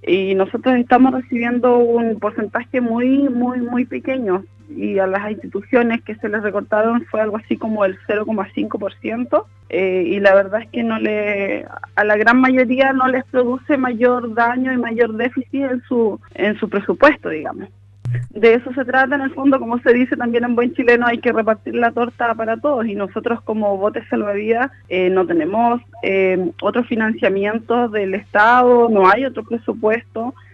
y nosotros estamos recibiendo un porcentaje muy pequeño, y a las instituciones que se les recortaron fue algo así como el 0,5%, y la verdad es que a la gran mayoría no les produce mayor daño y mayor déficit en su presupuesto, digamos. De eso se trata en el fondo, como se dice también en buen chileno, hay que repartir la torta para todos, y nosotros como Botes Salvavidas no tenemos otro financiamiento del Estado, no hay otro presupuesto,